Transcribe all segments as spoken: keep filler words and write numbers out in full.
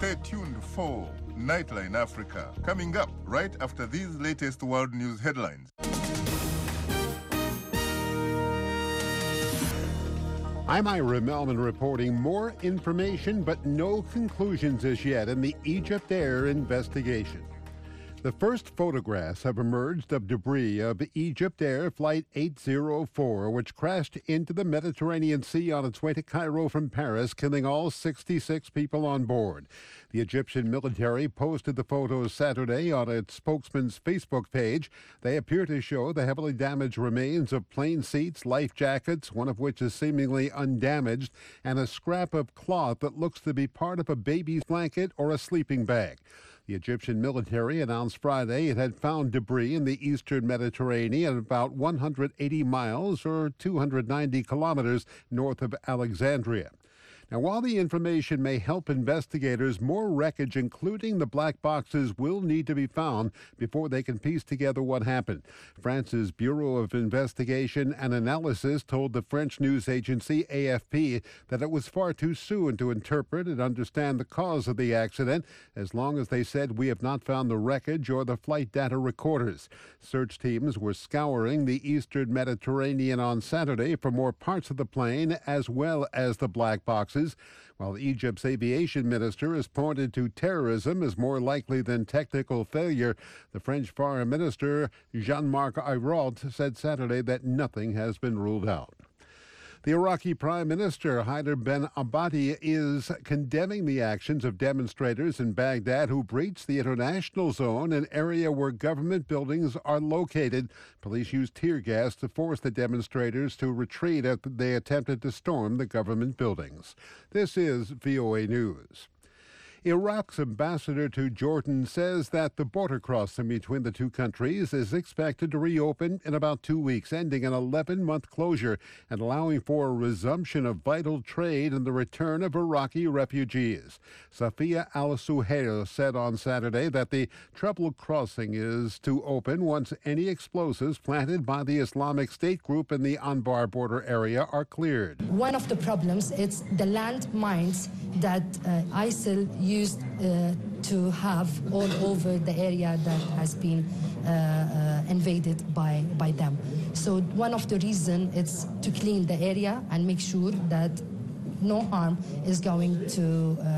Stay tuned for Nightline Africa, coming up right after these latest world news headlines. I'm Ira Melman reporting more information but no conclusions as yet in the Egypt Air investigation. The first photographs have emerged of debris of Egypt Air Flight eight oh four, which crashed into the Mediterranean Sea on its way to Cairo from Paris, killing all sixty-six people on board. The Egyptian military posted the photos Saturday on its spokesman's Facebook page. They appear to show the heavily damaged remains of plane seats, life jackets, one of which is seemingly undamaged, and a scrap of cloth that looks to be part of a baby's blanket or a sleeping bag. The Egyptian military announced Friday it had found debris in the eastern Mediterranean about one hundred eighty miles or two hundred ninety kilometers north of Alexandria. Now, while the information may help investigators, more wreckage, including the black boxes, will need to be found before they can piece together what happened. France's Bureau of Investigation and Analysis told the French news agency A F P that it was far too soon to interpret and understand the cause of the accident, as long as they said we have not found the wreckage or the flight data recorders. Search teams were scouring the eastern Mediterranean on Saturday for more parts of the plane as well as the black boxes, while Egypt's aviation minister has pointed to terrorism as more likely than technical failure. The French foreign minister, Jean-Marc Ayrault, said Saturday that nothing has been ruled out. The Iraqi Prime Minister Haider Ben Abadi is condemning the actions of demonstrators in Baghdad who breached the international zone, an area where government buildings are located. Police used tear gas to force the demonstrators to retreat after they attempted to storm the government buildings. This is V O A News. Iraq's ambassador to Jordan says that the border crossing between the two countries is expected to reopen in about two weeks, ending an eleven-month closure and allowing for a resumption of vital trade and the return of Iraqi refugees. Safia al-Suhail said on Saturday that the troubled crossing is to open once any explosives planted by the Islamic State group in the Anbar border area are cleared. One of the problems is the land mines that uh, ISIL used uh, to have all over the area that has been uh, uh, invaded by, by them. So one of the reasons is to clean the area and make sure that no harm is going to, uh,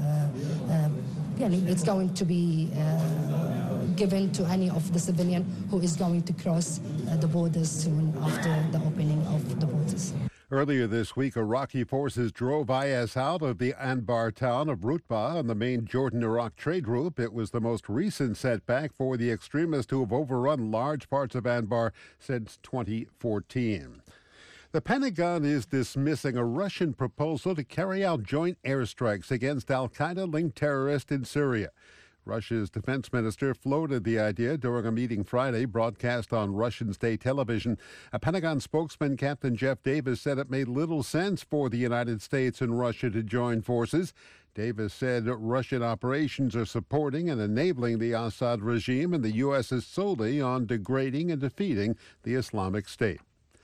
uh, uh, it's going to be uh, given to any of the civilian who is going to cross uh, the borders soon after the opening of the borders. Earlier this week, Iraqi forces drove I S out of the Anbar town of Rutbah on the main Jordan-Iraq trade route. It was the most recent setback for the extremists who have overrun large parts of Anbar since twenty fourteen. The Pentagon is dismissing a Russian proposal to carry out joint airstrikes against al-Qaeda-linked terrorists in Syria. Russia's defense minister floated the idea during a meeting Friday broadcast on Russian state television. A Pentagon spokesman, Captain Jeff Davis, said it made little sense for the United States and Russia to join forces. Davis said Russian operations are supporting and enabling the Assad regime, and the U S is solely on degrading and defeating the Islamic State.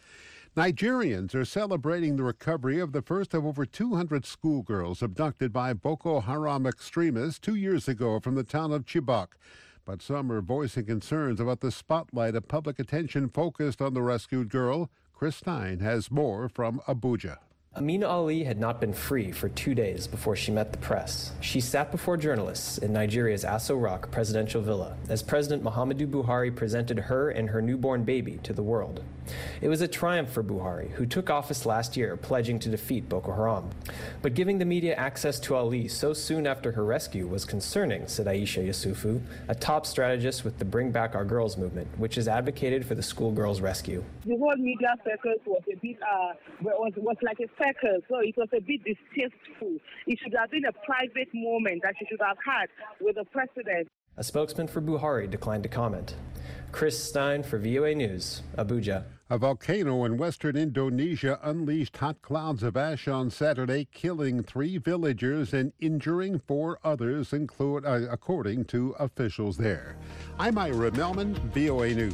Nigerians are celebrating the recovery of the first of over two hundred schoolgirls abducted by Boko Haram extremists two years ago from the town of Chibok. But some are voicing concerns about the spotlight of public attention focused on the rescued girl. Chris Stein has more from Abuja. Amina Ali had not been free for two days before she met the press. She sat before journalists in Nigeria's Aso Rock presidential villa as President Muhammadu Buhari presented her and her newborn baby to the world. It was a triumph for Buhari, who took office last year pledging to defeat Boko Haram. But giving the media access to Ali so soon after her rescue was concerning, said Aisha Yusufu, a top strategist with the Bring Back Our Girls movement, which has advocated for the schoolgirls' rescue. The whole media circus was a bit, uh, was, was like a circus, so it was a bit distasteful. It should have been a private moment that she should have had with the president. A spokesman for Buhari declined to comment. Chris Stein for V O A News, Abuja. A volcano in western Indonesia unleashed hot clouds of ash on Saturday, killing three villagers and injuring four others, include, uh, according to officials there. I'm Ira Melman, V O A News.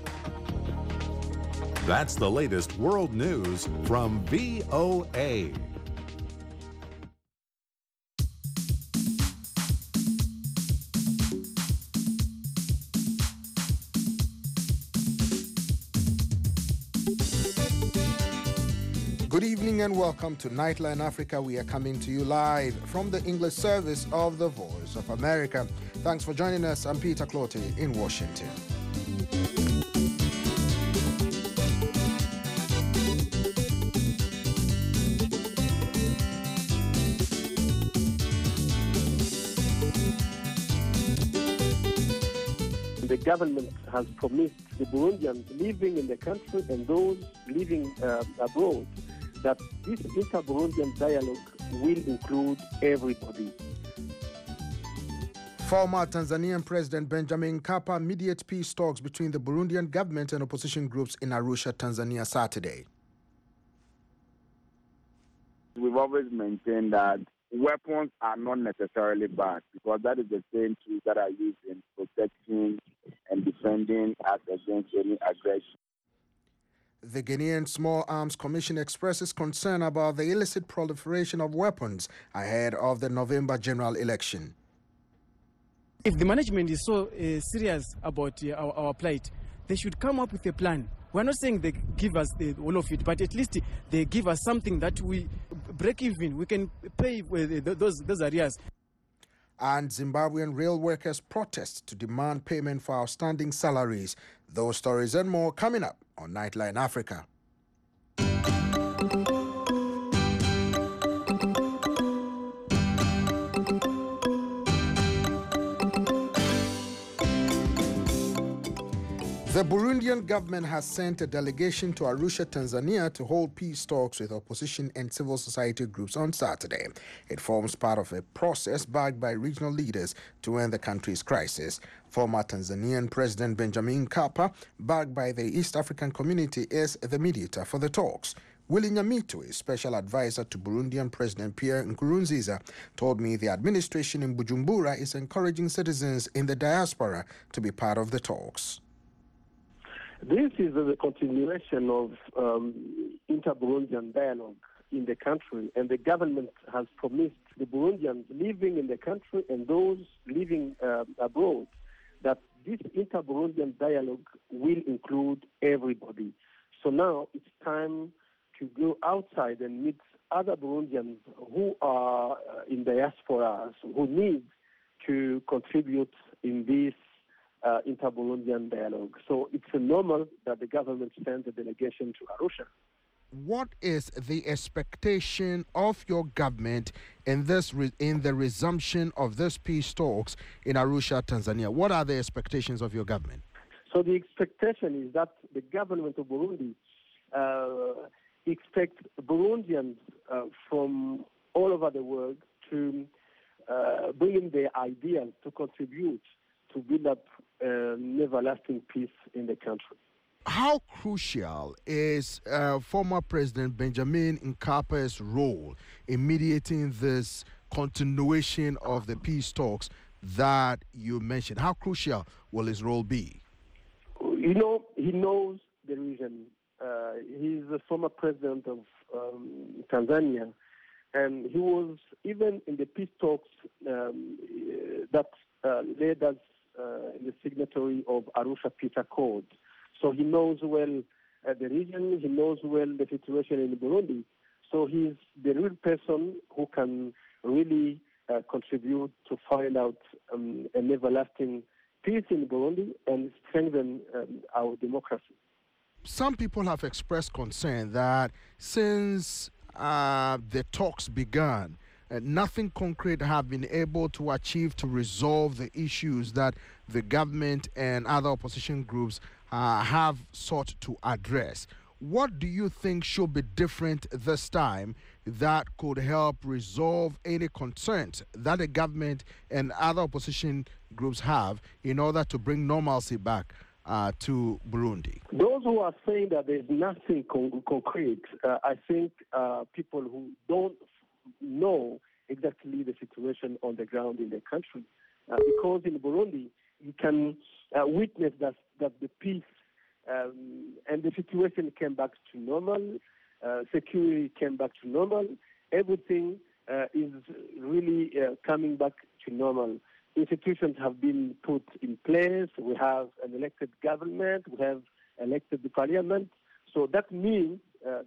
That's the latest world news from V O A. Good evening and welcome to Nightline Africa. We are coming to you live from the English service of the Voice of America. Thanks for joining us. I'm Peter Clottey in Washington. The government has promised the Burundians living in the country and those living uh, abroad that this inter-Burundian dialogue will include everybody. Former Tanzanian President Benjamin Mkapa mediates peace talks between the Burundian government and opposition groups in Arusha, Tanzania, Saturday. We've always maintained that weapons are not necessarily bad because that is the same tools that are used in protecting and defending us against any aggression. The Ghanaian Small Arms Commission expresses concern about the illicit proliferation of weapons ahead of the November general election. If the management is so uh, serious about uh, our, our plight, they should come up with a plan. We're not saying they give us the, all of it, but at least they give us something that we break even. We can pay uh, those, those areas. And Zimbabwean rail workers protest to demand payment for outstanding salaries. Those stories and more coming up on Nightline Africa. The Burundian government has sent a delegation to Arusha, Tanzania to hold peace talks with opposition and civil society groups on Saturday. It forms part of a process backed by regional leaders to end the country's crisis. Former Tanzanian President Benjamin Mkapa, backed by the East African Community, is the mediator for the talks. Willy Nyamitwe, special advisor to Burundian President Pierre Nkurunziza, told me the administration in Bujumbura is encouraging citizens in the diaspora to be part of the talks. This is a continuation of um, inter-Burundian dialogue in the country, and the government has promised the Burundians living in the country and those living uh, abroad that this inter-Burundian dialogue will include everybody. So now it's time to go outside and meet other Burundians who are uh, in diasporas, who need to contribute in this Uh, inter-Burundian dialogue. So it's normal that the government sends a delegation to Arusha. What is the expectation of your government in this re- in the resumption of this peace talks in Arusha, Tanzania? What are the expectations of your government? So the expectation is that the government of Burundi uh, expects Burundians uh, from all over the world to uh, bring in their ideas to contribute to build up an everlasting peace in the country. How crucial is uh, former President Benjamin Mkapa's role in mediating this continuation of the peace talks that you mentioned? How crucial will his role be? You know, he knows the region. Uh, he's the former president of um, Tanzania, and he was even in the peace talks um, that uh, led us Uh, the signatory of Arusha Peace Accord. So he knows well uh, the region, he knows well the situation in Burundi. So he's the real person who can really uh, contribute to find out um, an everlasting peace in Burundi and strengthen um, our democracy. Some people have expressed concern that since uh, the talks began, Uh, nothing concrete have been able to achieve to resolve the issues that the government and other opposition groups uh, have sought to address. What do you think should be different this time that could help resolve any concerns that the government and other opposition groups have in order to bring normalcy back uh, to Burundi? Those who are saying that there's nothing con- concrete, uh, I think uh, people who don't know exactly the situation on the ground in the country. Uh, because in Burundi, you can uh, witness that, that the peace um, and the situation came back to normal, uh, security came back to normal, everything uh, is really uh, coming back to normal. Institutions have been put in place, we have an elected government, we have elected the parliament, so that means uh, that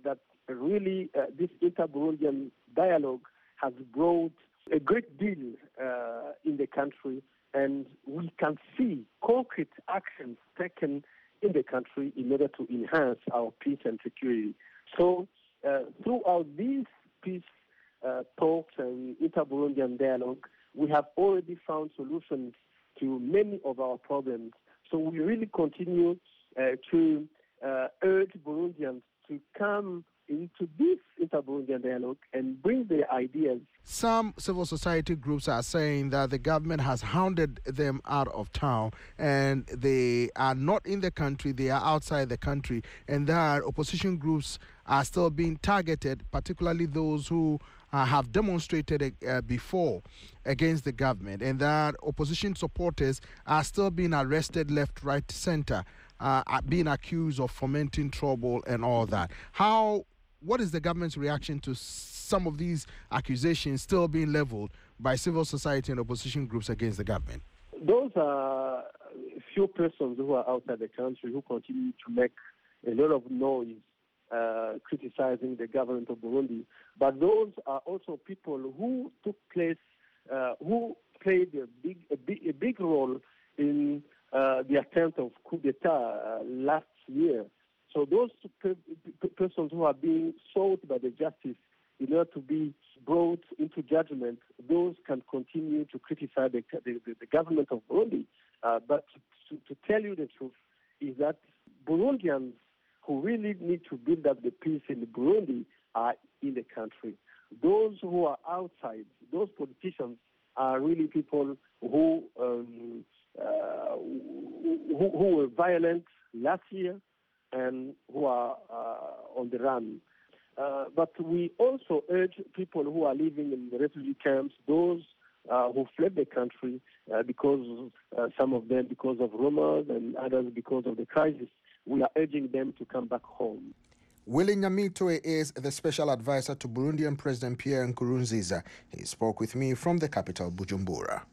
really uh, this inter-Burundian dialogue has brought a great deal uh, in the country, and we can see concrete actions taken in the country in order to enhance our peace and security. So uh, throughout these peace uh, talks and inter-Burundian dialogue, we have already found solutions to many of our problems. So we really continue uh, to uh, urge Burundians to come into this inter-Burundian dialogue and bring their ideas. Some civil society groups are saying that the government has hounded them out of town and they are not in the country, they are outside the country, and that opposition groups are still being targeted, particularly those who uh, have demonstrated uh, before against the government, and that opposition supporters are still being arrested left, right, center, uh, being accused of fomenting trouble and all that. How What is the government's reaction to some of these accusations still being leveled by civil society and opposition groups against the government? Those are few persons who are outside the country who continue to make a lot of noise uh, criticizing the government of Burundi. But those are also people who took place, uh, who played a big, a big, a big role in uh, the attempt of coup d'etat uh, last year. So those pe- pe- persons who are being sought by the justice in order to be brought into judgment, those can continue to criticize the, the, the government of Burundi. Uh, but to, to tell you the truth is that Burundians who really need to build up the peace in Burundi are in the country. Those who are outside, those politicians are really people who um, uh, who, who were violent last year and who are uh, on the run. Uh, but we also urge people who are living in the refugee camps, those uh, who fled the country uh, because uh, some of them because of rumors and others because of the crisis, we are urging them to come back home. Willy Nyamitwe is the special advisor to Burundian President Pierre Nkurunziza. He spoke with me from the capital, Bujumbura.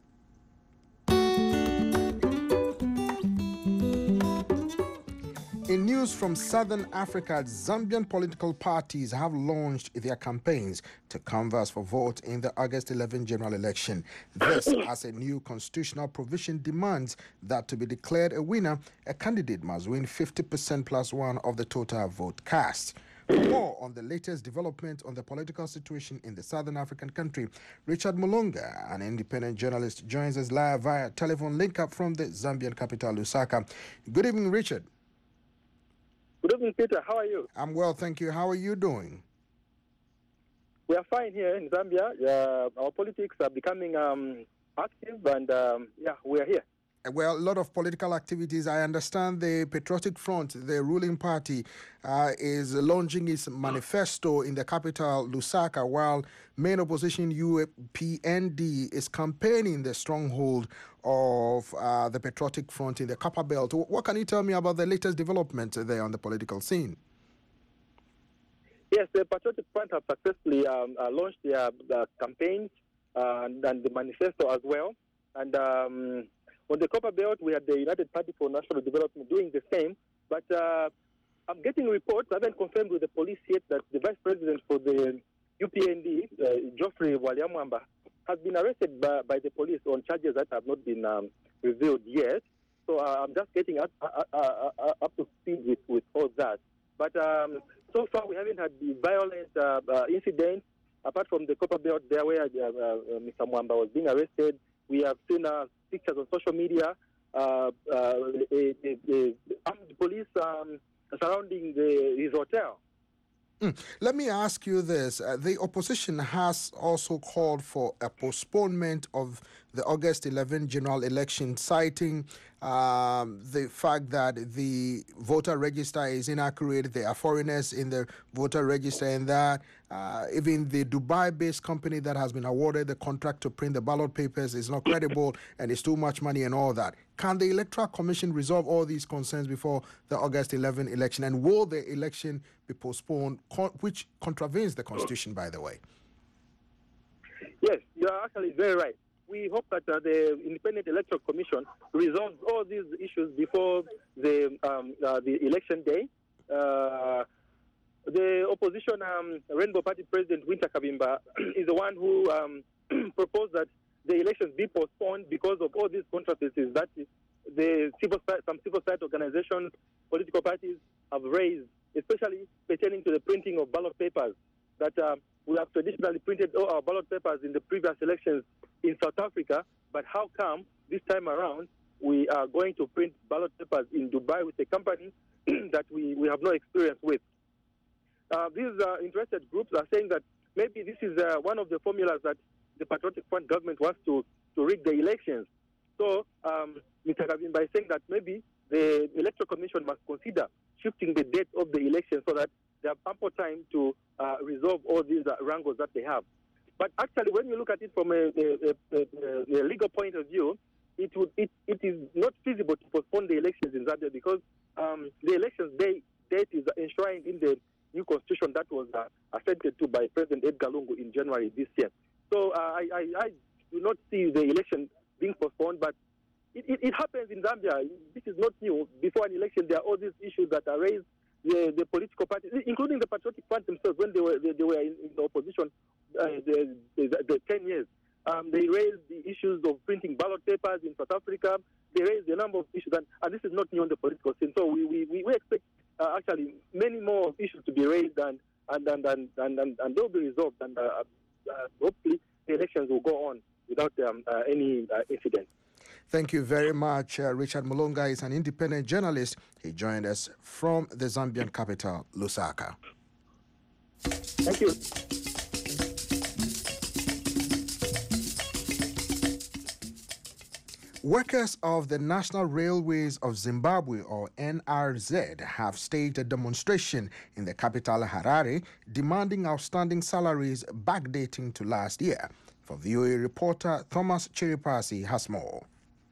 In news from Southern Africa, Zambian political parties have launched their campaigns to canvass for vote in the August eleventh general election. This, as a new constitutional provision demands that to be declared a winner, a candidate must win fifty percent plus one of the total vote cast. For more on the latest development on the political situation in the Southern African country, Richard Mulunga, an independent journalist, joins us live via telephone link-up from the Zambian capital, Lusaka. Good evening, Richard. Good evening, Peter. How are you? I'm well, thank you. How are you doing? We are fine here in Zambia. Uh, our politics are becoming um, active, and um, yeah, we are here. Well, a lot of political activities. I understand the Patriotic Front, the ruling party, uh, is launching its manifesto in the capital, Lusaka, while main opposition U P N D is campaigning the stronghold of uh, the Patriotic Front in the Copper Belt. What can you tell me about the latest development there on the political scene? Yes, the Patriotic Front have successfully um, uh, launched their uh, campaigns uh, and, and the manifesto as well. And um, on the Copper Belt, we had the United Party for National Development doing the same. But uh, I'm getting reports, I haven't confirmed with the police yet, that the Vice President for the U P N D, uh, Geoffrey Waliamwamba, has been arrested by, by the police on charges that have not been um, revealed yet. So uh, I'm just getting up, uh, uh, uh, up to speed with, with all that. But um, so far, we haven't had the violent uh, uh, incidents, apart from the Copper Belt there where uh, uh, Mister Mwamba was being arrested. We have seen uh, pictures on social media, uh, uh, a, a, a armed police um, surrounding the, his hotel. Mm. Let me ask you this. Uh, the opposition has also called for a postponement of the August eleventh general election, citing um, the fact that the voter register is inaccurate, there are foreigners in the voter register, and that uh, even the Dubai-based company that has been awarded the contract to print the ballot papers is not credible and it's too much money and all that. Can the Electoral Commission resolve all these concerns before the August eleventh election, and will the election be postponed, con- which contravenes the Constitution, by the way? Yes, you are actually very right. We hope that uh, the Independent Electoral Commission resolves all these issues before the um, uh, the election day. Uh, the opposition um, Rainbow Party President Winter Kavimba is the one who um, proposed that the elections be postponed because of all these controversies that the civil some civil society organizations, political parties have raised, especially pertaining to the printing of ballot papers. That uh, we have traditionally printed all our ballot papers in the previous elections in South Africa, but how come this time around we are going to print ballot papers in Dubai with a company that we, we have no experience with? Uh, these uh, interested groups are saying that maybe this is uh, one of the formulas that the Patriotic Front government wants to, to rig the elections. So um, Mister Kavimba is saying that maybe the Electoral Commission must consider shifting the date of the election so that they have ample time to uh, resolve all these uh, wrangles that they have. But actually, when you look at it from a, a, a, a legal point of view, it would it, it is not feasible to postpone the elections in Zambia because um, the elections day, date is enshrined in the new constitution that was uh, assented to by President Edgar Lungu in January this year. So uh, I, I, I do not see the election being postponed, but it, it, it happens in Zambia. This is not new. Before an election, there are all these issues that are raised. The, the political parties, including the Patriotic Front themselves, when they were they, they were in, in the opposition, uh, the, the, the ten years, um, they raised the issues of printing ballot papers in South Africa. They raised a number of issues, and, and this is not new on the political scene. So we we, we expect uh, actually many more issues to be raised, and and and and and, and, and they'll be resolved, and uh, uh, hopefully the elections will go on without um, uh, any uh, incident. Thank you very much. Uh, Richard Mulonga is an independent journalist. He joined us from the Zambian capital, Lusaka. Thank you. Workers of the National Railways of Zimbabwe, or N R Z, have staged a demonstration in the capital, Harare, demanding outstanding salaries backdating to last year. For V O A reporter Thomas Chiripasi has more.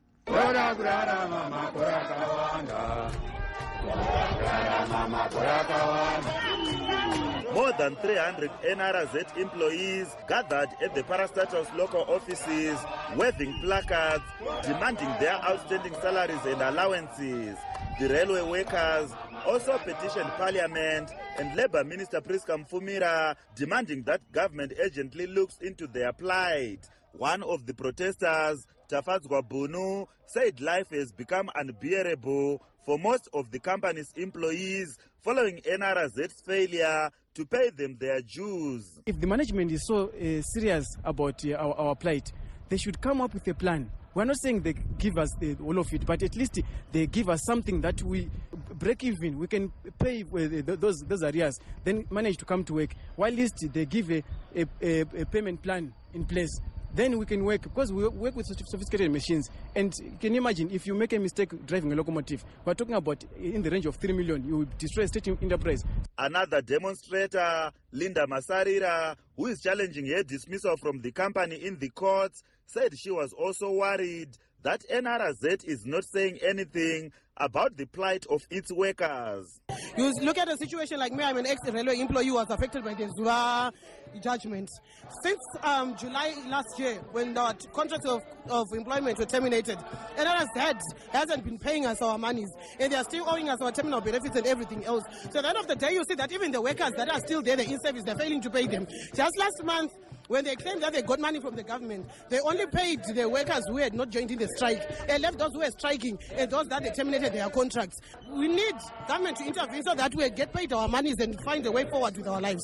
More than three hundred N R Z employees gathered at the parastatals local offices, waving placards, demanding their outstanding salaries and allowances. The railway workers also petitioned Parliament and Labour Minister Priska Mfumira, demanding that government urgently looks into their plight. One of the protesters, Tafadzwa Bunu, said life has become unbearable for most of the company's employees following N R Z's failure to pay them their dues. If the management is so uh, serious about uh, our, our plight, they should come up with a plan. We're not saying they give us the, all of it, but at least they give us something that we break even. We can pay uh, those, those areas, then manage to come to work. While at least they give a, a, a, a payment plan in place. Then we can work, because we work with sophisticated machines. And can you imagine, if you make a mistake driving a locomotive, we're talking about in the range of three million, you will destroy a state enterprise. Another demonstrator, Linda Masarira, who is challenging her dismissal from the company in the courts, said she was also worried that N R Z is not saying anything about the plight of its workers. You look at a situation like me, I'm an ex-railway employee who was affected by the Zua judgment. Since um, July last year, when the contracts of, of employment were terminated, N R Z hasn't been paying us our monies, and they are still owing us our terminal benefits and everything else. So at the end of the day, you see that even the workers that are still there, they're in service, they're failing to pay them. Just last month, when they claimed that they got money from the government, they only paid the workers who had not joined in the strike. They left those who were striking and those that they terminated their contracts. We need government to intervene so that we get paid our monies and find a way forward with our lives.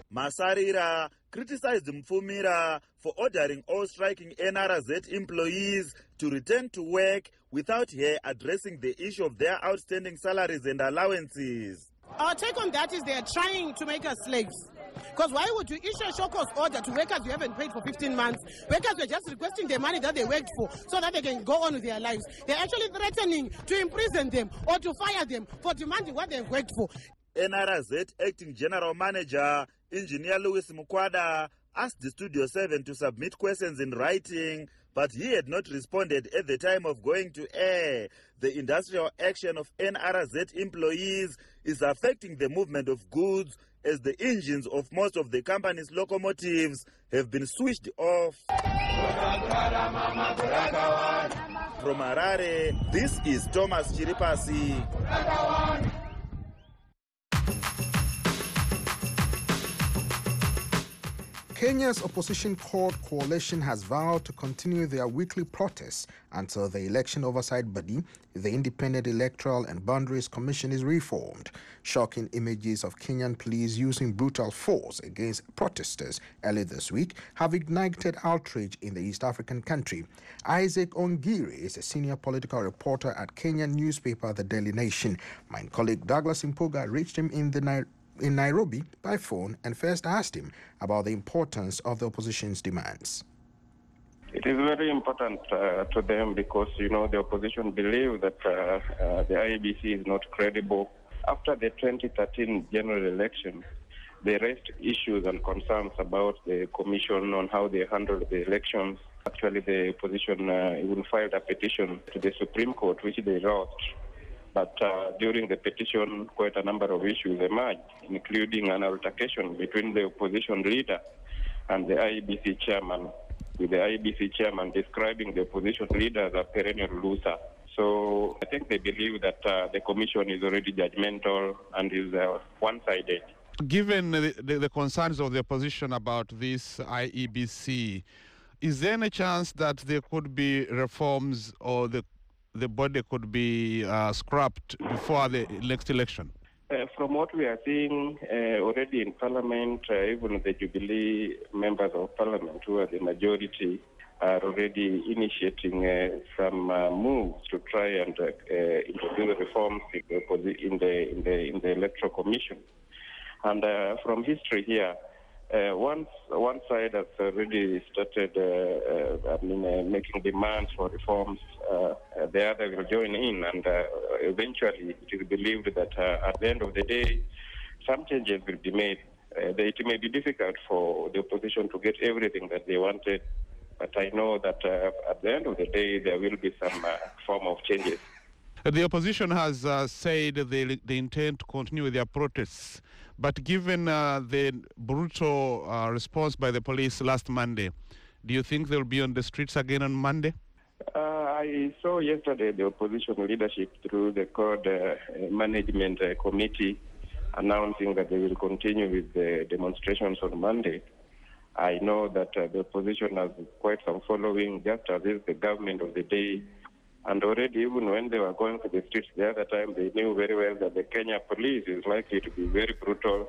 Masarira criticized Mfumira for ordering all striking N R Z employees to return to work without her addressing the issue of their outstanding salaries and allowances. Our take on that is they are trying to make us slaves. Because why would you issue a show cause order to workers you haven't paid for fifteen months? Workers were just requesting the money that they worked for so that they can go on with their lives. They're actually threatening to imprison them or to fire them for demanding what they've worked for. N R Z Acting General Manager, Engineer Louis Mukwada, asked the Studio seven to submit questions in writing, but he had not responded at the time of going to air. The industrial action of N R Z employees is affecting the movement of goods, as the engines of most of the company's locomotives have been switched off. From Harare, this is Thomas Chiripasi. Kenya's opposition court coalition has vowed to continue their weekly protests until the election oversight body, the Independent Electoral and Boundaries Commission, is reformed. Shocking images of Kenyan police using brutal force against protesters early this week have ignited outrage in the East African country. Isaac Ongiri is a senior political reporter at Kenyan newspaper The Daily Nation. My colleague Douglas Impuga reached him in the night. in Nairobi by phone and first asked him about the importance of the opposition's demands. It is very important uh, to them because, you know, the opposition believe that uh, uh, the I E B C is not credible. After the twenty thirteen general election, they raised issues and concerns about the commission on how they handled the elections. Actually, the opposition uh, even filed a petition to the Supreme Court, which they lost. But uh, during the petition, quite a number of issues emerged, including an altercation between the opposition leader and the I E B C chairman, with the I E B C chairman describing the opposition leader as a perennial loser. So I think they believe that uh, the commission is already judgmental and is uh, one-sided. Given the, the, the concerns of the opposition about this I E B C, is there any chance that there could be reforms or the the body could be uh, scrapped before the next election? Uh, from what we are seeing uh, already in Parliament, uh, even the Jubilee members of Parliament, who are the majority, are already initiating uh, some uh, moves to try and uh, uh, introduce reforms in the, in the in the in the Electoral Commission. And uh, from history here, Uh, once one side has already started uh, uh, I mean, uh, making demands for reforms, uh, uh, the other will join in, and uh, eventually it is believed that uh, at the end of the day, some changes will be made. Uh, it may be difficult for the opposition to get everything that they wanted, but I know that uh, at the end of the day, there will be some uh, form of changes. The opposition has uh, said they, they intend to continue with their protests, but given uh, the brutal uh, response by the police last Monday, do you think they'll be on the streets again on Monday? Uh, I saw yesterday the opposition leadership through the CORD uh, management uh, committee announcing that they will continue with the demonstrations on Monday. I know that uh, the opposition has quite some following, just as is the government of the day. And already, even when they were going to the streets the other time, they knew very well that the Kenya police is likely to be very brutal.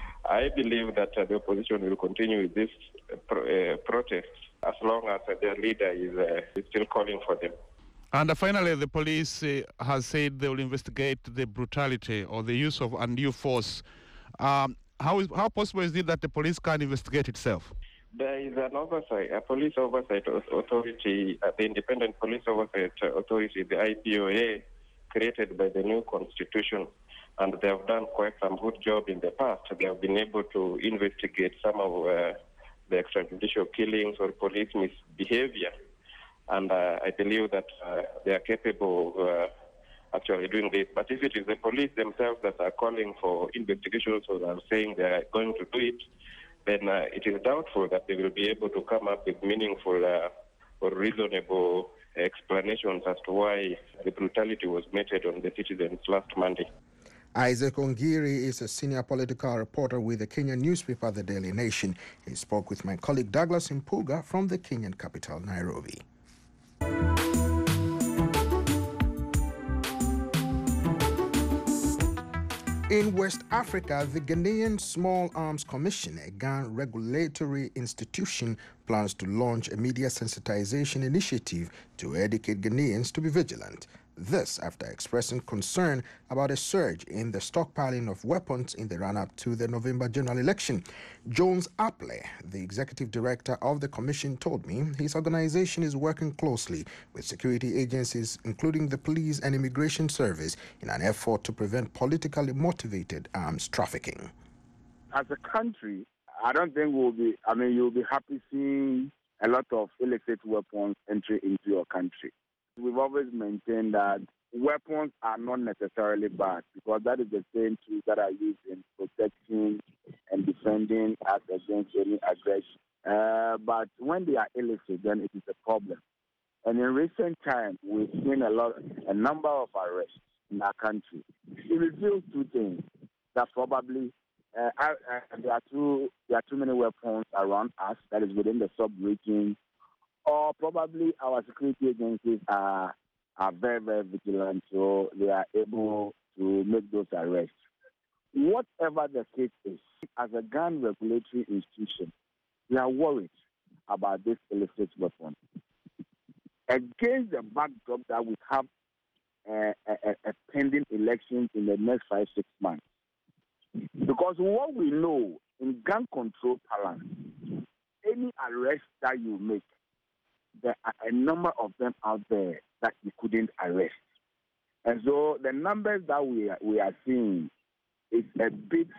I believe that uh, the opposition will continue with this uh, pro uh, protest as long as uh, their leader is, uh, is still calling for them. And uh, finally, the police uh, has said they will investigate the brutality or the use of undue force. Um, how, is, how possible is it that the police can investigate itself? There is an oversight, a police oversight authority, uh, the Independent Police Oversight Authority, the I P O A, created by the new constitution, and they have done quite some good job in the past. They have been able to investigate some of uh, the extrajudicial killings or police misbehavior, and uh, I believe that uh, they are capable of uh, actually doing this. But if it is the police themselves that are calling for investigations or are saying they are going to do it, then uh, it is doubtful that they will be able to come up with meaningful uh, or reasonable explanations as to why the brutality was meted on the citizens last Monday. Isaac Ongiri is a senior political reporter with the Kenyan newspaper The Daily Nation. He spoke with my colleague Douglas Impuga from the Kenyan capital, Nairobi. In West Africa, the Ghanaian Small Arms Commission, a Ghana regulatory institution, plans to launch a media sensitization initiative to educate Ghanaians to be vigilant. This after expressing concern about a surge in the stockpiling of weapons in the run-up to the November general election. Jones Apley, the executive director of the commission, told me his organization is working closely with security agencies, including the police and immigration service, in an effort to prevent politically motivated arms trafficking. As a country, I don't think we'll be, I mean, you'll be happy seeing a lot of illicit weapons entry into your country. We've always maintained that weapons are not necessarily bad, because that is the same tools that are used in protecting and defending us against any aggression. Uh, but when they are illicit, then it is a problem. And in recent times, we've seen a lot, a number of arrests in our country. It reveals two things: that probably uh, I, uh, there are too there are too many weapons around us that is within the sub-region, or probably our security agencies are are very very vigilant, so they are able to make those arrests. Whatever the case is, as a gun regulatory institution, we are worried about this illicit weapon. Against the backdrop that we have uh, a, a pending elections in the next five, six months. Because what we know in gun control parlance, any arrest that you make, there are a number of them out there that you couldn't arrest. And so the numbers that we are, we are seeing is a bit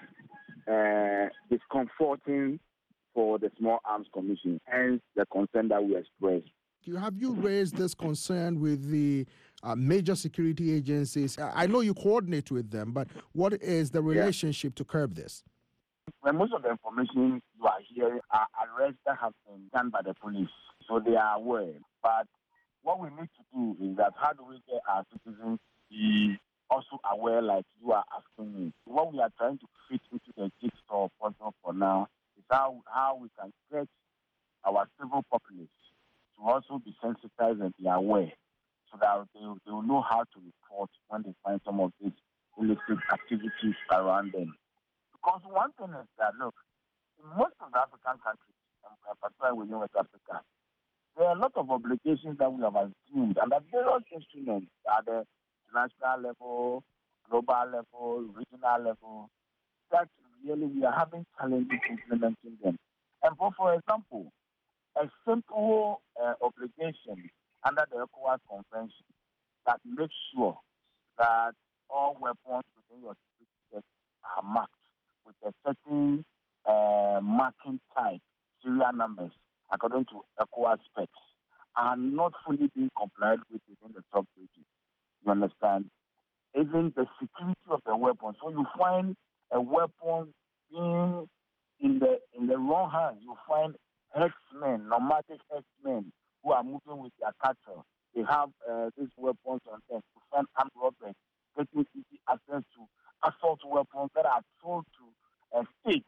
uh, discomforting for the Small Arms Commission, hence the concern that we express. Have you raised this concern with the uh, major security agencies? I know you coordinate with them, but what is the relationship yeah. to curb this? Well, most of the information you are hearing are arrests that have been done by the police, so they are aware. But what we need to do is that how do we get our citizens to be also aware, like you are asking me? What we are trying to fit into the jigsaw puzzle for now is how, how we can get our civil populace to also be sensitized and be aware, so that they, they will know how to report when they find some of these illicit activities around them. Because one thing is that, look, in most of the African countries, and particularly within West Africa, there are a lot of obligations that we have assumed, and that various instruments at the national level, global level, regional level, that really we are having challenges implementing them. And for, for example, a simple uh, obligation under the ECOWAS Convention that makes sure that all weapons within your security set are marked with a certain uh, marking type, serial numbers, according to ECOWAS specs, are not fully being complied with within the sub-region. You understand? Even the security of the weapon. So you find a weapon being in the in the wrong hands. You find herdsmen, nomadic herdsmen, who are moving with their cattle. They have uh, these weapons on them. To find armed robbers, getting easy access to assault weapons that are sold to uh, states.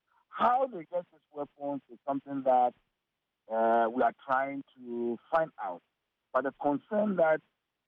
How they get these weapons is something that uh, we are trying to find out. But the concern that,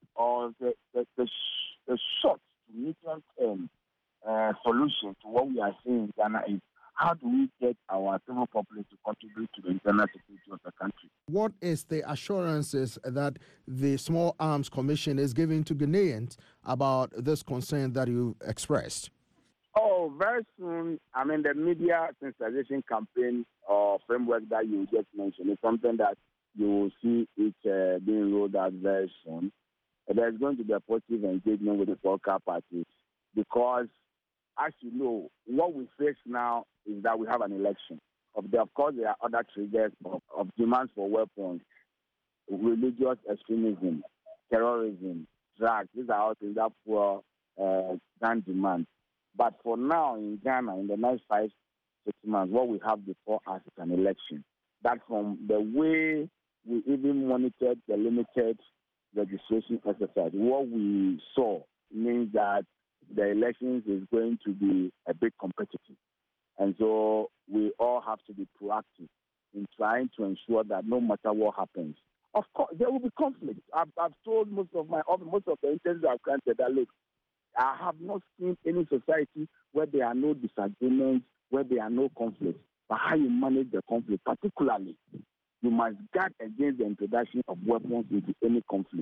or the the, the, sh- the short to medium term uh, solution to what we are seeing in Ghana is, how do we get our civil populace to contribute to the internal security of the country? What is the assurances that the Small Arms Commission is giving to Ghanaians about this concern that you expressed? Oh, very soon. I mean, the media sensitization campaign or framework that you just mentioned is something that you will see it uh, being rolled out very soon. There's going to be a positive engagement with the political parties because, as you know, what we face now is that we have an election. Of, the, of course, there are other triggers of, of demands for weapons, religious extremism, terrorism, drugs. These are all things that for uh, gun demand. But for now, in Ghana, in the next five, six months, what we have before us is an election. That from the way we even monitored the limited registration exercise, what we saw means that the elections is going to be a bit competitive. And so we all have to be proactive in trying to ensure that no matter what happens, of course, there will be conflict. I've, I've told most of my, most of the interviews I've granted that, look, I have not seen any society where there are no disagreements, where there are no conflicts. But how you manage the conflict, particularly, you must guard against the introduction of weapons into any conflict.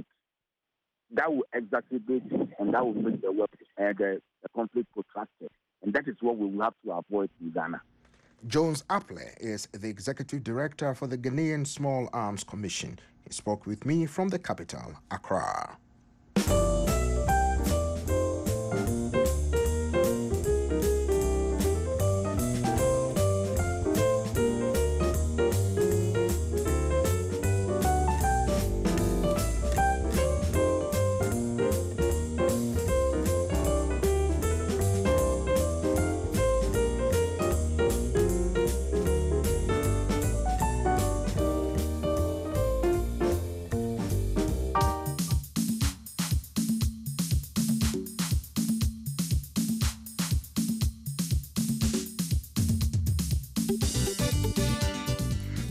That will exacerbate it, and that will make the, weapon, uh, the, the conflict protracted. And that is what we will have to avoid in Ghana. Jones Aple is the Executive Director for the Ghanaian Small Arms Commission. He spoke with me from the capital, Accra.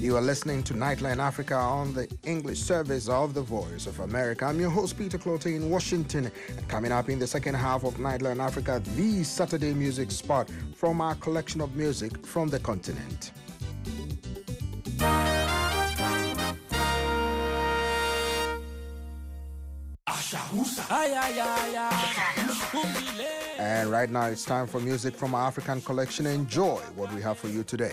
You are listening to Nightline Africa on the English service of the Voice of America. I'm your host, Peter Clote in Washington. Coming up in the second half of Nightline Africa, the Saturday music spot from our collection of music from the continent. And right now it's time for music from our African collection. Enjoy what we have for you today.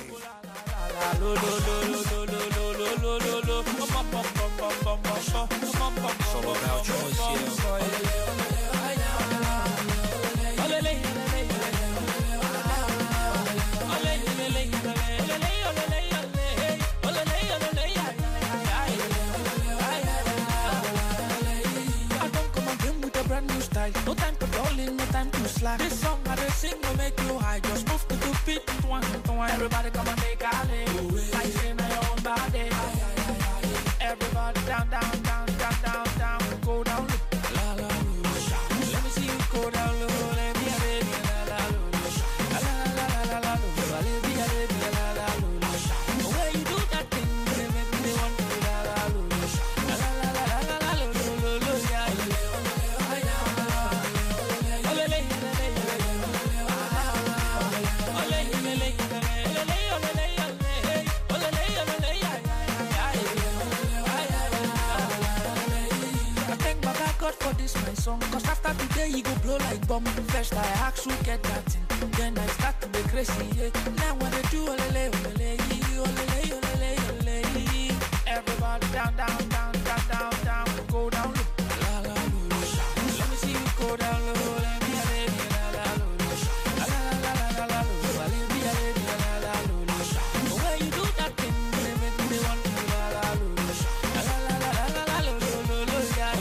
No time to darling, no time to slack. This song I just sing will make you high. Just move to the beat, twang, twang. Everybody come and make a lick. Like in your own body. Everybody down, down, down, down, down, down. Go down low. La la low. Let me see you go down low. Let me a baby la la low. La la la la la la low. Let me a baby la la low. The way you do that thing, they make me want to la la low. La la la la la la low, low, low, yeah. For this my song, cause after today you go blow like bomb. First I ask who get that thing, then I start to be crazy, yeah. Now when they do olele, olele, olele, olele, olele. Everybody down, down, down, down, down, down. Go down low, la la low. Let me see you go down low. Let me a baby, la la low. La la la la la la low. Let me a baby, la la low. The way you do that thing, they make me want to la la low. La la la la la la low, low, low, yeah.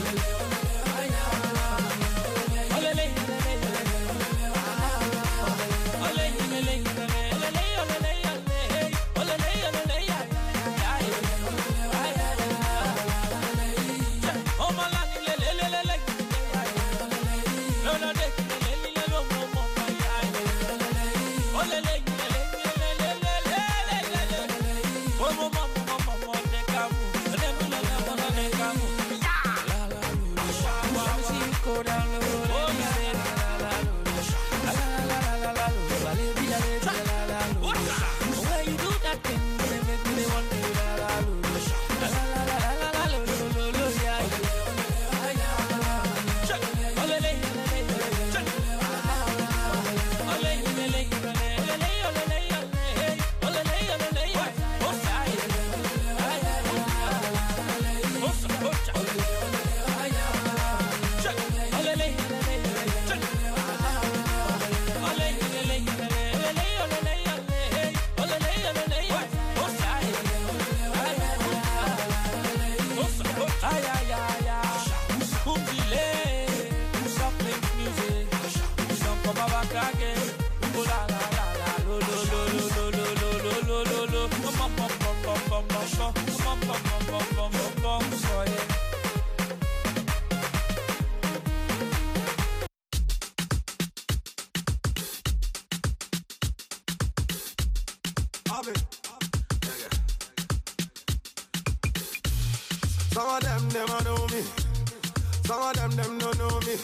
Some of them never know me. Some of them, them don't know me.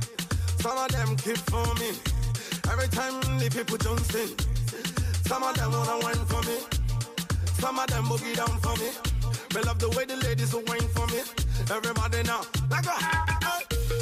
Some of them keep for me. Every time the people jump in. Some of them wanna wine for me. Some of them boogie down for me. Me love the way the ladies will wine for me. Everybody now, like a hey.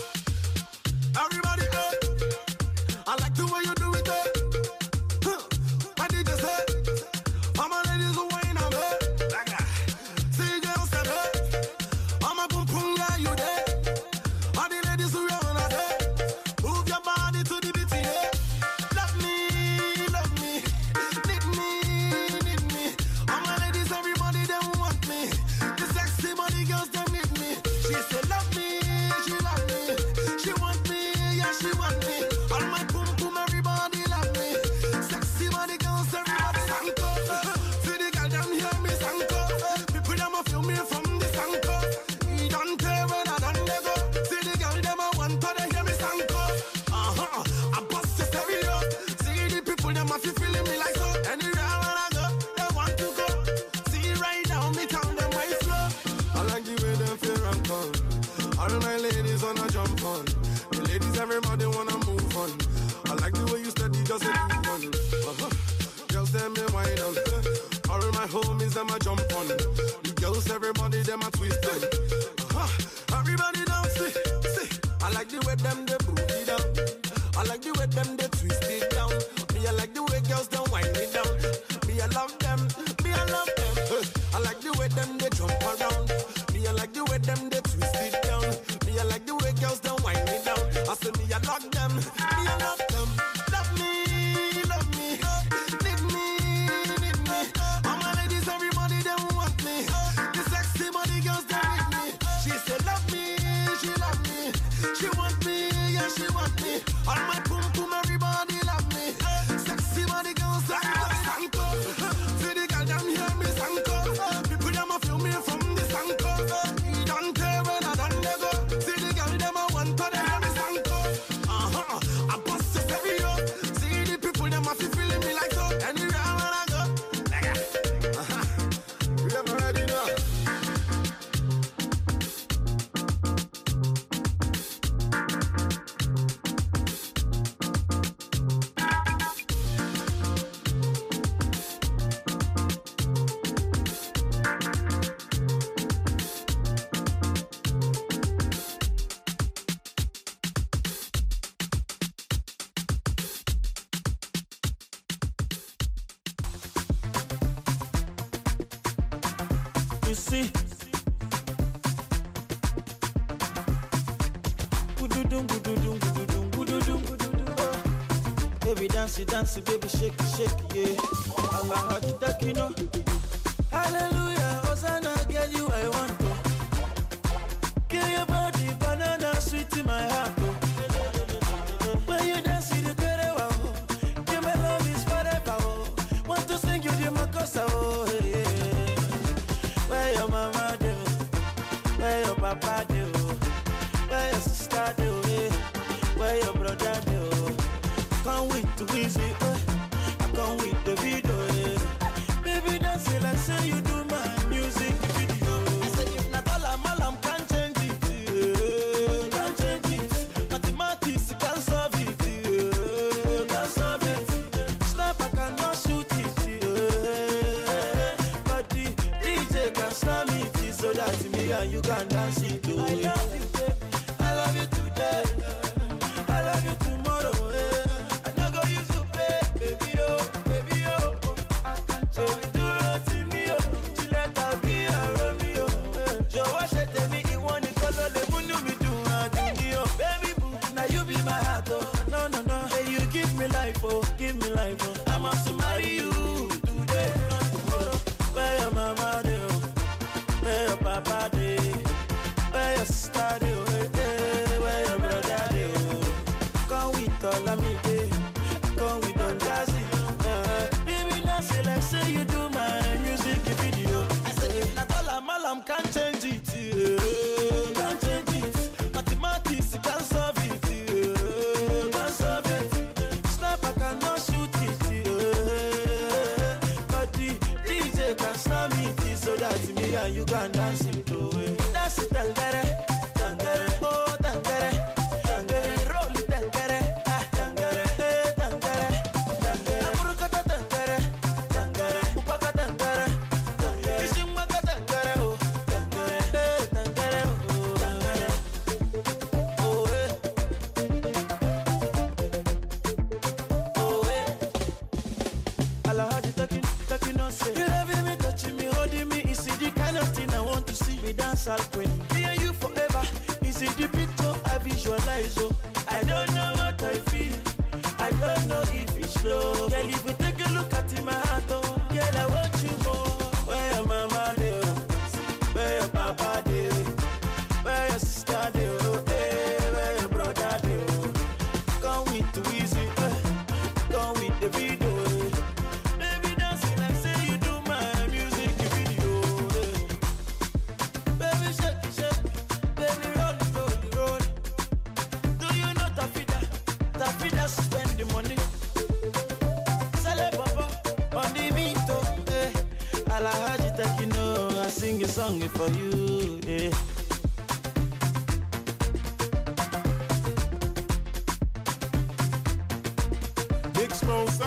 Everybody, hey. I like the way you do it, hey. Huh. I did just say, all my ladies will wine on me. Like a see girls said, hey. I'm a boom boom guy, you there. All the ladies who run on there. Move your body to the beat, yeah. Love me, love me. Need me, need me. All my ladies, everybody, they want me. The sexy body girls, they need me. She said, love me, she All my ladies wanna jump on. The ladies, everybody wanna move on. I like the way you steady, just a move on. Uh-huh. Girls, them me wine on. All my homies, them a jump on. The girls, everybody, them a twist on. Uh-huh. Everybody dance, see, see. I like the way them they move it down. I like the way them they twist it down. Me, I like the way girls don't wind it down. Me, I love them. Me, I love them. Hey. I like the way them they jump around. Me, I like the way them they twist it down. Me, I like the way girls don't wind it down. I say me, I love them. Me, I love them. Love me, love me. Need me, need me. All my ladies, everybody, they want me. The sexy body girls, they need me. She said, love me, she love me. She want me, yeah, she want me. All my pum pum, everybody love me. Sexy body girls, I love Sanko. See the girl down here, me Sanko. People them a feel me from the Sanko. He don't care when I don't go. See the girl them a want to them me Sanko. Uh huh. I bust the stereo. See the people them a feel feeling me like so. Anywhere when I go, like that. Uh huh. You ever ready now? You see, Gududum, gududum, gududum, gududum, gududum. Baby dance, dance, baby shake, shake, yeah. Allah had it, that you know. Hallelujah, Hosanna, girl, you I want to. Kill your body, banana sweet in my heart. Oh. When you dance, you the better wow. Give my love is forever. Oh. Want to sing you the makosa, oh yeah. Where your mama do? Where your papa do? Where your sister do? Where your brother do? Can't wait to visit. I can't wait to video. Baby, dance it like say you do my music video. I said if not all I'm all I'm can't change it. Can't change it. Mathematics can't solve it. Can't solve it. Sniper cannot shoot it. But the D J can slam it so that me and you can dance it too. I love you, baby. I love you today. I love you tomorrow. Eh. I don't go use you, baby, oh, baby, oh. So we do it to me, oh. She let her be a Romeo. So what she tell me, he want it, cause all the money me do, I do me, oh. Baby boo, now you be my heart, oh. No, no, no. Hey, you give me life, oh, give me life, oh. I must marry you today, not tomorrow. Where your mama do? Where your papa do? Where your sister do? Where your brother do? Come with all of me, day. Come with Don Jazzy. Uh, baby, dance it like say you do my music video. I say if not all I'm all I'm can't change it. Yeah. Can't change it. Mathematics can't solve it. Yeah. Can't solve it. Sniper cannot shoot it. Yeah. But the D J can slam it so that me and you can dance it too. Dance it, tangere, tangere, oh tangere, tangere, roll it, tangere, ah tangere, hey tangere, tangere, aburukata tangere, tangere, upaka tangere, tangere, ishimaka tangere, oh tangere, hey tangere, oh tangere, oh hey, oh hey. Allah had it talking, talking on say. You loving me, touching me, holding me. Is it the kind of thing I want to see? Me dance all queen. Me and you forever. Is it the picture I visualize? Oh, I don't know what I feel. I don't know if it's slow. Girl, if you take a look at my heart, oh, girl, I want you more. Where your mama do? Where your papa do? Where your sister do? Hey, where your brother do? Come with the easy, eh? Come with the video. Baby, dancing like say you do my music video. Baby, shake it, shake it. Baby, roll it, roll it, roll it. Do you know Tafida? Tafida spend the money. Sell it, papa, on the beat, oh, eh. Alahaji, take you know, I sing a song for you, eh. Explosive.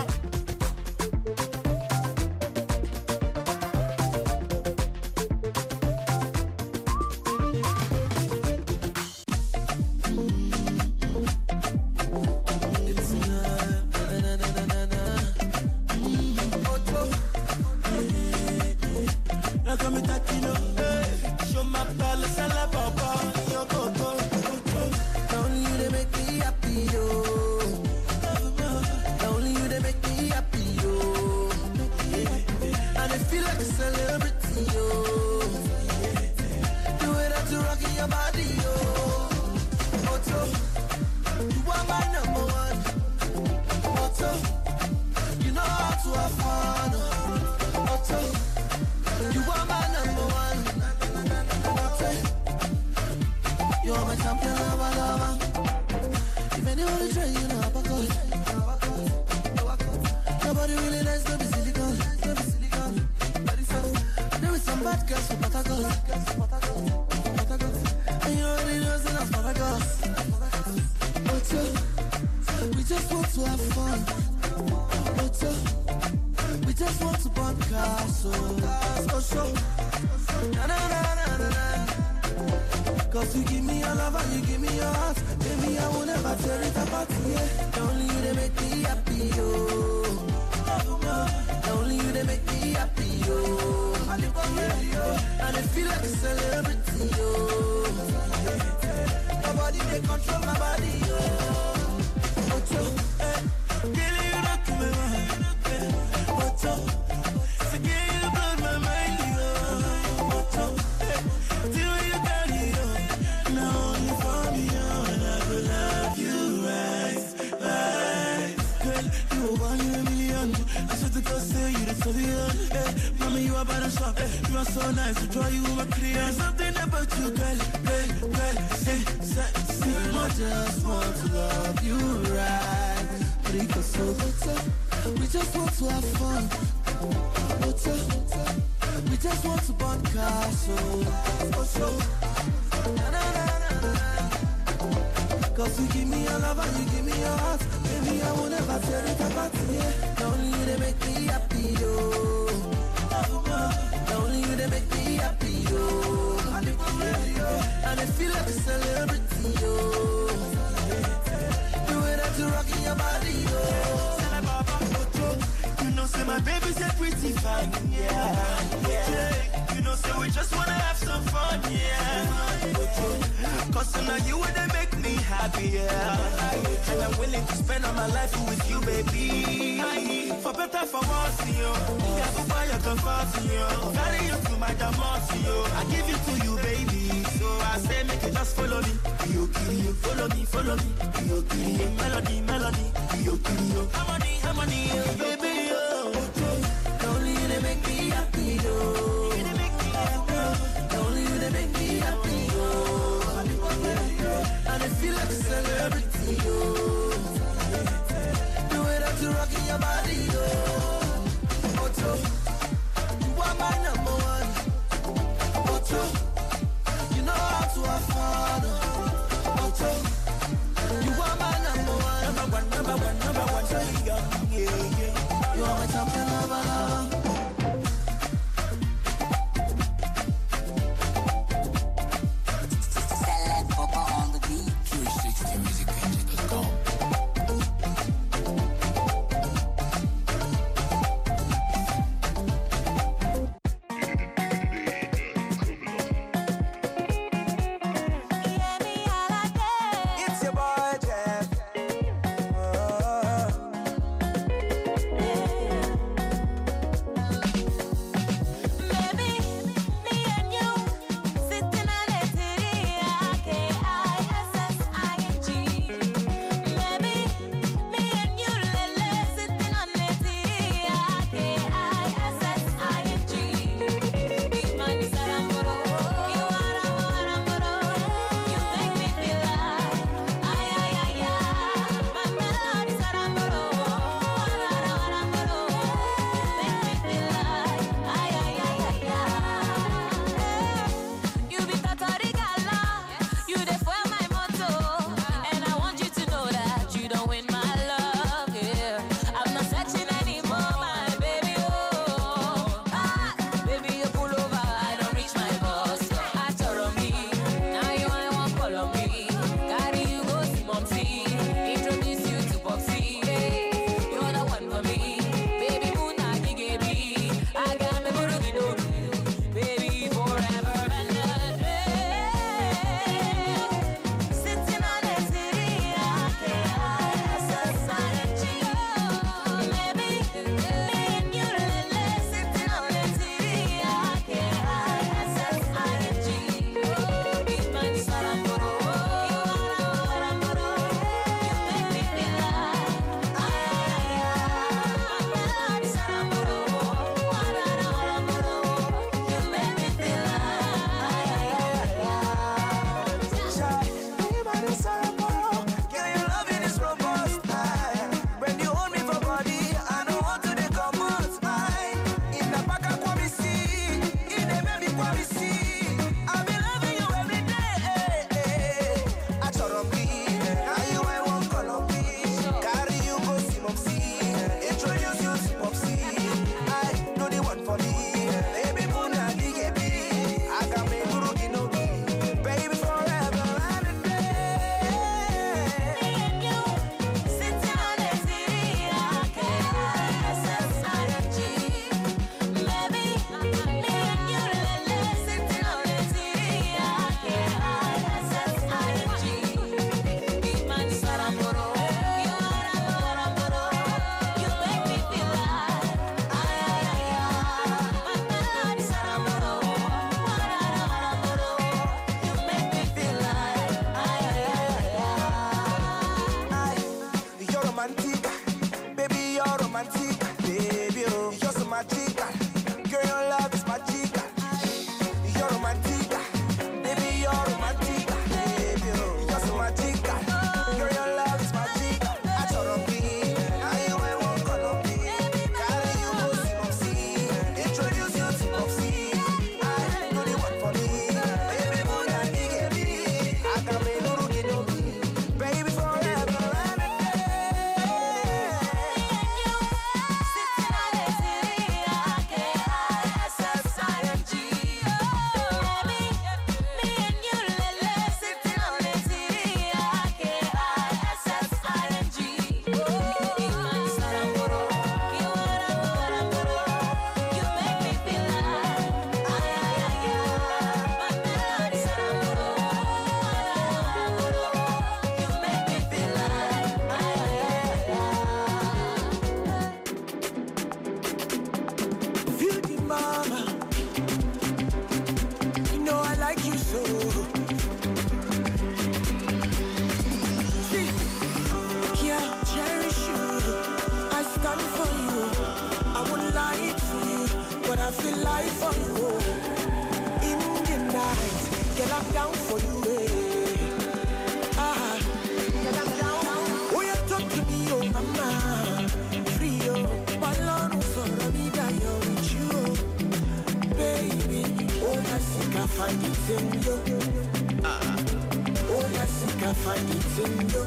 life for you. In the night, girl, I'm down for you. Eh. Ah, girl, I'm down. Oh, you talk to me, oh mama, free oh. Balonu soro mi da yo with you, baby. Oh, I think I find it in you. Ah, oh, I think I find it in you.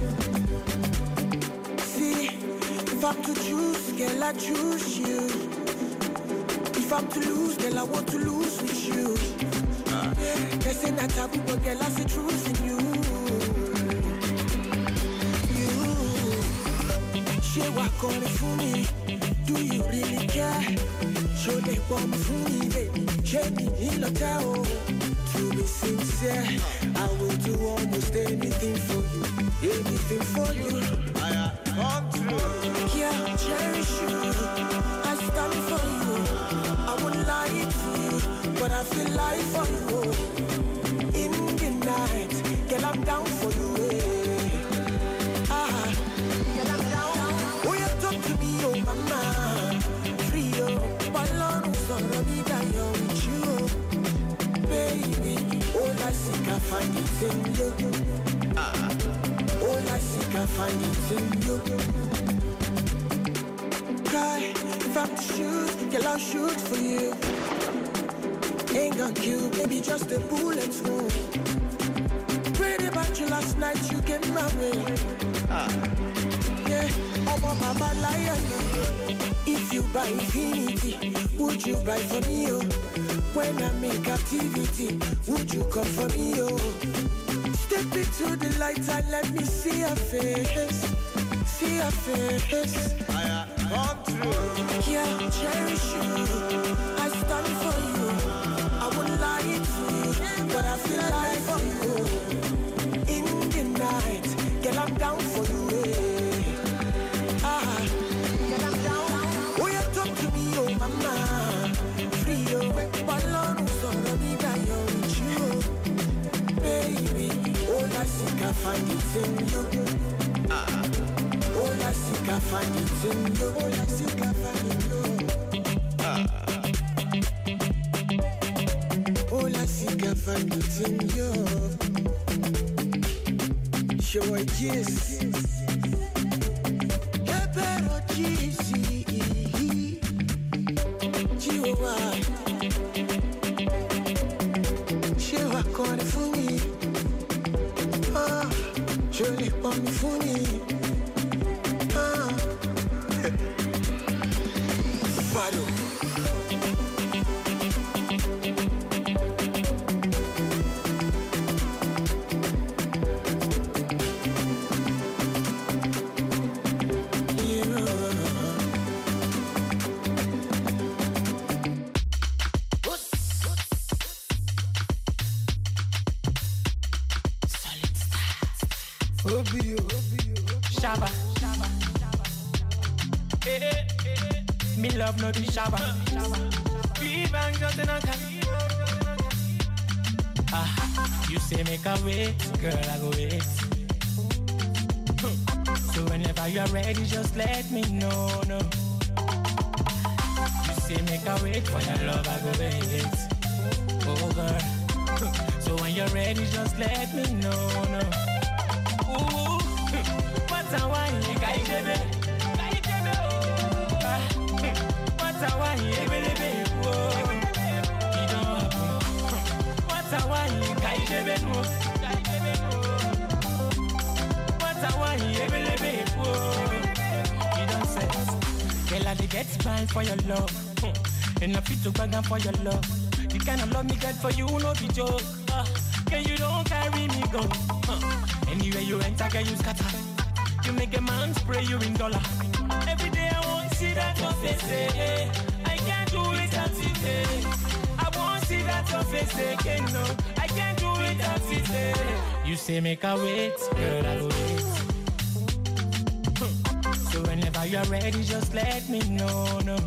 See, if I'm to choose, girl, I choose you. If I'm to lose, girl, I want to lose with you. Uh, they say not taboo, but girl, I see truth in you. You, she walk on it for me. Do you really care? Show they bomb for me, baby. Share me in the tower. To be sincere, I will do almost anything for you. Anything for you. I come true. Yeah, cherish you. I stand for you. I wouldn't lie to you, but I feel like for you. In the night, girl, I'm down for you. Eh. Ah, girl, I'm down. Oh, you talk to me, oh mama, free oh. Balonu soro mi da yo with you, baby. All I seek, I find it in you. Ah, all I seek, I find it in you. Cry, if I'm to shoot, girl, I'll shoot for you. Ain't gonna kill, baby, just a bullet wound. Prayed about you last night, you came my way. Ah, yeah, I'm a mama lion. If you buy infinity, would you buy for me, oh? When I make activity, would you come for me, oh? Step into the light and let me see your face. See your face. I come true. Yeah, cherish you. I stand for you. I wouldn't lie to you, but I feel like for you. In the night, girl, I'm down for you. Eh. Ah, girl, I'm down. Oh, you talk to me, oh mama, free oh. Balonu soro mi da yo with you, baby. All I seek, I find it in you. Ah. All I seek, I find it in you. All I seek, I find it in you. Ah. All I seek, I find it in you. Show a kiss. Pero cheesy. Chihuahua. Chihuahua, corner for me. Ah, je l'ai pas mis fourni. Fado. Shabba. Eh, eh, eh. Me love no be shabba. We bang just in a car. Ah, you say make a wait, girl, I go wait. So whenever you're ready, just let me know, no. You say make a wait for your love, I go wait. Oh girl. So when you're ready, just let me know, no. Ooh, what's a wine, you got it, baby. What's a wine, baby, whoa. You don't what's a wine, you got it, baby, whoa. What's a wine, baby, whoa. You don't say, girl, I get spine for your love. And I fit to bag for your love. The kind of love me get for you, no be joke. Uh, girl, you don't carry me go. Uh, anywhere you enter, girl, you scatter. You make a man spray you in dollar. Every day I want to see that your face, eh. I can't do it without it, I want to see that your face again, no. I can't do it without it, eh. You say make a wait, girl, I go wait. So whenever you're ready, just let me know, no.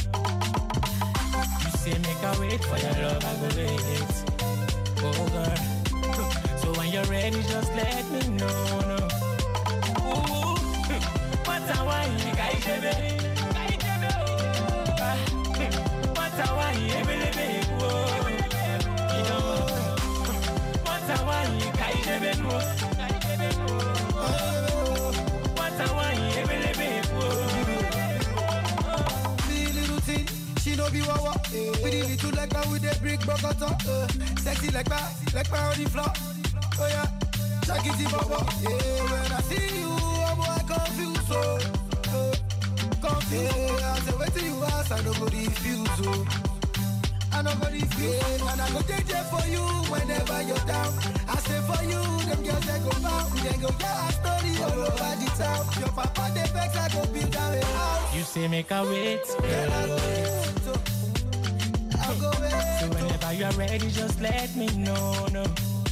Say make a wait for your love, I go wait. Oh girl. So when you're ready, just let me know, no. Ooh, what's a wine, guy, baby? What She no be wawa. With the little like that with the brick bogota. Uh, sexy like that, like that on the floor. Oh yeah, check it, baba. Yeah, when I see you, I'm like confused. So, uh, confused. I say, wait till you ask, I don't go refuse. So, I don't go refuse. And I go take it for you whenever you're down. I say for you, them girls they go bound. They go get a story all over the town. Your papa they vex, I go build down a house. You say make a wait, girl, I go wait. I'll go wait. So whenever you're ready, just let me know, no.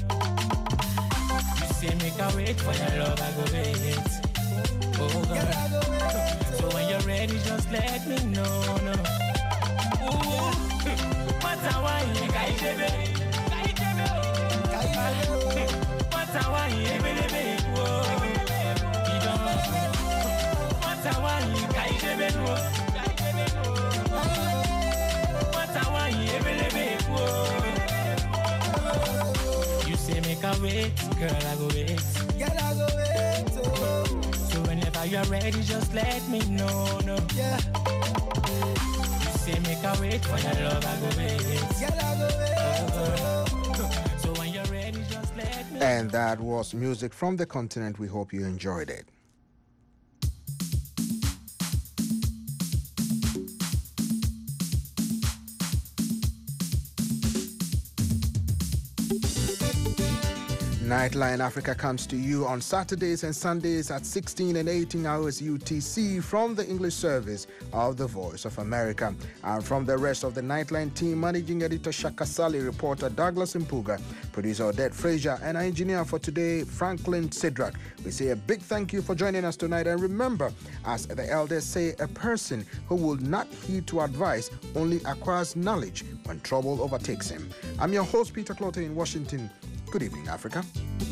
You say make a wait for your love, I go wait. Oh girl. So when you're ready, just let me know, no. Ooh, what's a wine, guy, baby? What's a wine, baby? Whoa, you don't know. What's a wine, guy, baby? What's a wine, baby? Whoa. You say make a wait, girl, I go wait. Girl, I go wait. Oh. So whenever you're ready, just let me know, no. Yeah. You say make a wait for your love, I go wait. Girl, I go wait. Oh. So when you're ready, just let me. And that was music from the continent. We hope you enjoyed it. Nightline Africa comes to you on Saturdays and Sundays at sixteen and eighteen hours U T C from the English service of the Voice of America. And from the rest of the Nightline team, Managing Editor Shaka Sally, reporter Douglas Mpuga, producer Odette Frazier, and our engineer for today, Franklin Sidrak. We say a big thank you for joining us tonight. And remember, as the elders say, a person who will not heed to advice only acquires knowledge when trouble overtakes him. I'm your host, Peter Clote in Washington. Good evening, Africa.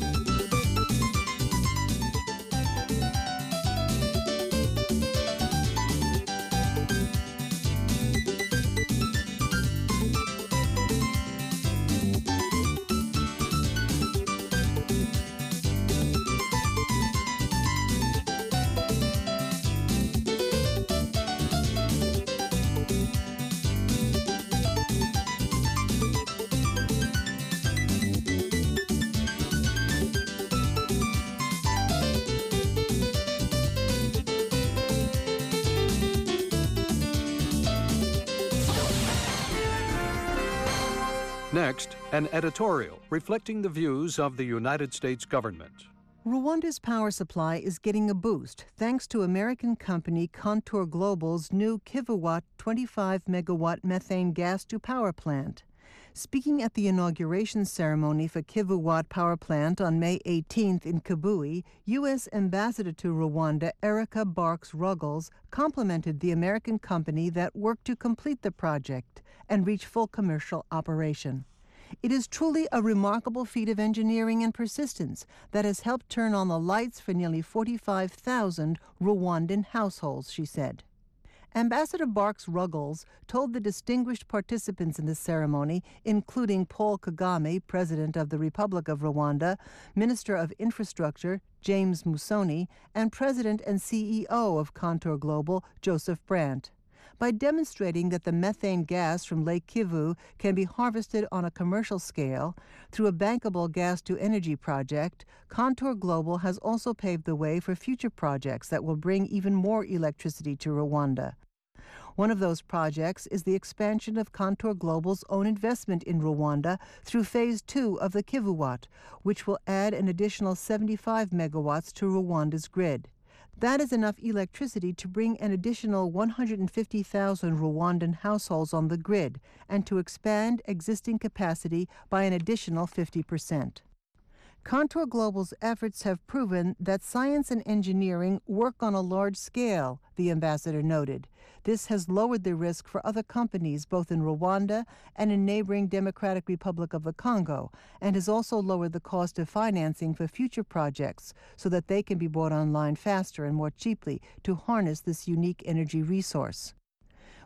Next, an editorial reflecting the views of the United States government. Rwanda's power supply is getting a boost thanks to American company Contour Global's new Kivuwat twenty-five megawatt methane gas-to-power plant. Speaking at the inauguration ceremony for Kivuwat Power Plant on May eighteenth in Kibuye, U S Ambassador to Rwanda Erica Barks-Ruggles complimented the American company that worked to complete the project and reach full commercial operation. It is truly a remarkable feat of engineering and persistence that has helped turn on the lights for nearly forty-five thousand Rwandan households, she said. Ambassador Barks-Ruggles told the distinguished participants in the ceremony, including Paul Kagame, President of the Republic of Rwanda, Minister of Infrastructure James Musoni, and President and C E O of Contour Global Joseph Brandt. By demonstrating that the methane gas from Lake Kivu can be harvested on a commercial scale through a bankable gas-to-energy project, Contour Global has also paved the way for future projects that will bring even more electricity to Rwanda. One of those projects is the expansion of Contour Global's own investment in Rwanda through Phase two of the Kivuwat, which will add an additional seventy-five megawatts to Rwanda's grid. That is enough electricity to bring an additional one hundred fifty thousand Rwandan households on the grid and to expand existing capacity by an additional fifty percent. Contour Global's efforts have proven that science and engineering work on a large scale, the ambassador noted. This has lowered the risk for other companies both in Rwanda and in neighboring Democratic Republic of the Congo, and has also lowered the cost of financing for future projects so that they can be brought online faster and more cheaply to harness this unique energy resource.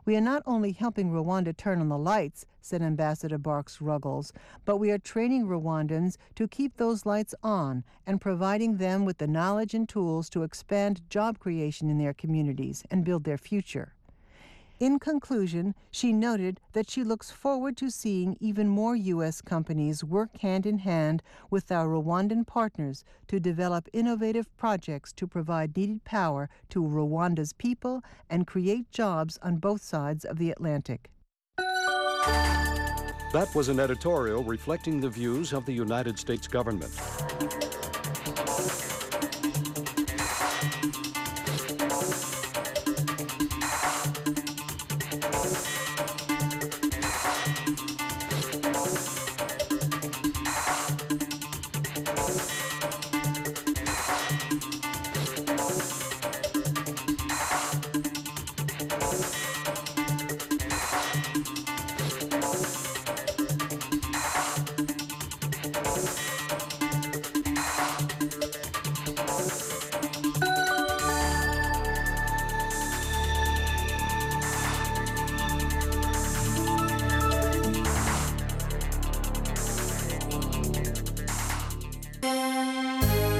We are not only helping Rwanda turn on the lights, said Ambassador Barks Ruggles, but we are training Rwandans to keep those lights on and providing them with the knowledge and tools to expand job creation in their communities and build their future. In conclusion, she noted that she looks forward to seeing even more U S companies work hand in hand with our Rwandan partners to develop innovative projects to provide needed power to Rwanda's people and create jobs on both sides of the Atlantic. That was an editorial reflecting the views of the United States government.